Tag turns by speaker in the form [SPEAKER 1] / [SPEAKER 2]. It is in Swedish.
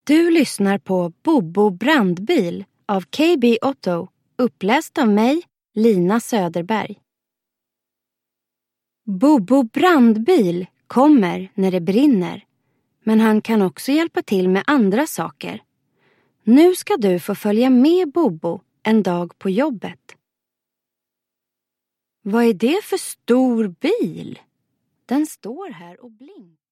[SPEAKER 1] Du lyssnar på Bobo brandbil av KB Otto, uppläst av mig, Lina Söderberg. Bobo brandbil kommer när det brinner, men han kan också hjälpa till med andra saker. Nu ska du få följa med Bobo en dag på jobbet. Vad är det för stor bil? Den står här och blinkar.